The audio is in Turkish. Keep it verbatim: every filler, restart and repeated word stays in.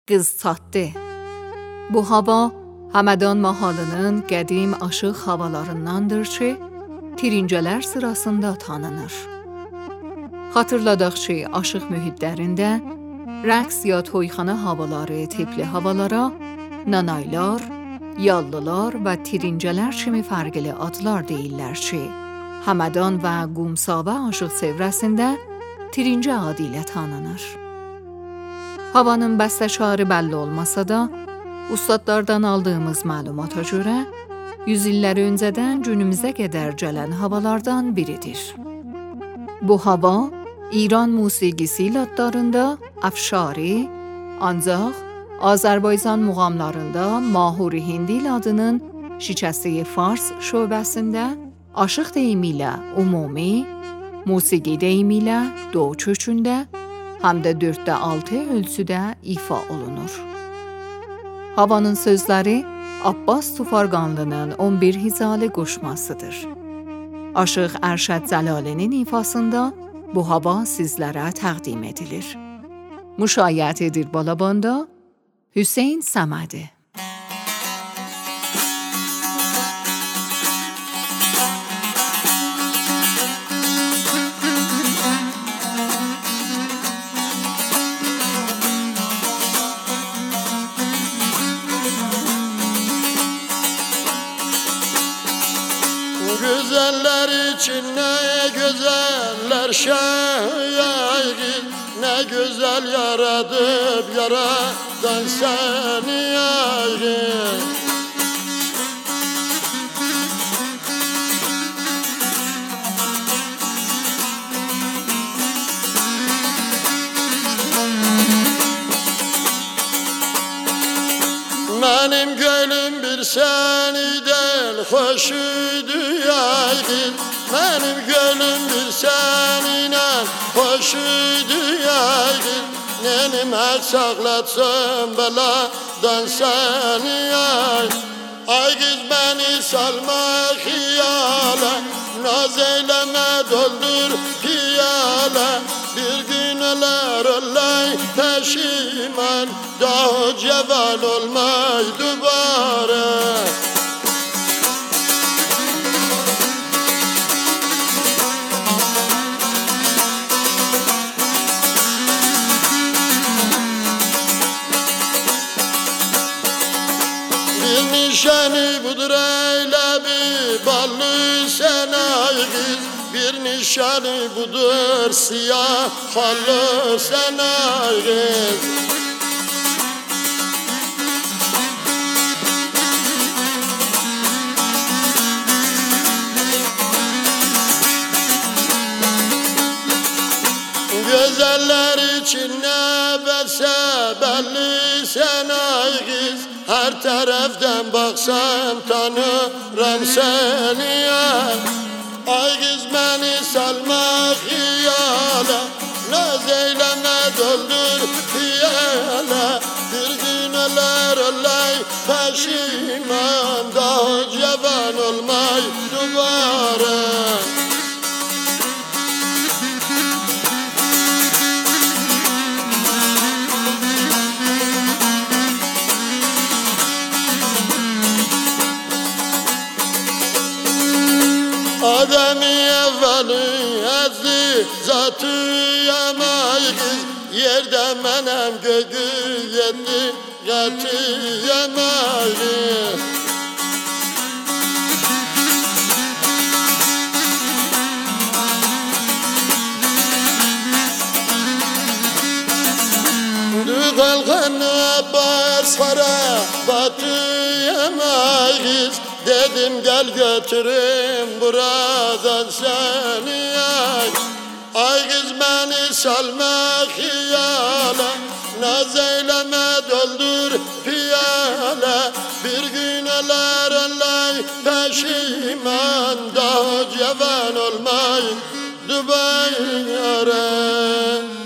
Qız çatdı. Bu hava Həmədan mahalının qədim aşıq havalarındandır ki, tirincələr sırasında tanınır. Xatırladaq ki, aşıq mühitlərində rəqs ya toyxana havaları tipli havalara nanaylar, yallılar və tirincələr kimi fərqli adlar deyirlər ki, Həmədan və Qumsavə aşıq çevrəsində tirincə adı ilə tanınır. Havanın bəstəkarı bəlli olmasa da, ustadlardan aldığımız məlumata görə, yüz illər öncədən günümüzə qədər gələn havalardan biridir. Bu hava, İran musiqisi illatlarında Əfşari, ancaq Azərbaycan muğamlarında Mahuri Hindil adının şikəsti Fars şöbəsində, aşıq deyimi ilə ümumi, musiqi deyimi ilə do kökündə, həm də dörddə altı ölçüdə ifa olunur. Havanın sözləri Abbas Tufarqanlının on bir hizalı qoşmasıdır. Aşıq Ərşəd Cəlalinin ifasında bu hava sizlərə təqdim edilir. Müşayiət edir Balabanda Hüseyn Səmədi. Güzeller için ne güzeller şahit, ne güzel yaratıp yaratan seni yârim. Benim gönlüm bir seni del hoşuydu yârim. Benim gönlüm bir seninle hoşuydu yârim. Nenim her saklatsın beladan seni yârim. Ay kız beni salma hiyala, naz eyleme doldur piyala. Bir gün öler olay peşiman, daha ceval olmay dubara. Bir nişanı budur eyle bir ballı sen ay kız. Bir nişanı budur siyah halı sen ay kız. Güzeller içinde belse belli sen ay kız. Her taraftan baksam tanırım seni ya. Ay kız beni salma hiyala, naz eyleme doldur hiyala. Bir gün öler olay peşiman, daha cevan olmay duvara. Ademi evveli ezdi zatı yamay kız. Yerde menem gögü yetti yeti yamay kız. Du kalkan Abbas para batı yamay kız. Dedim gel götürüm buradan seni ay. Ay kız beni salma hiyala, naz eyleme doldur piyala. Bir gün öler olay peşiman, daha cevan olmay dubara.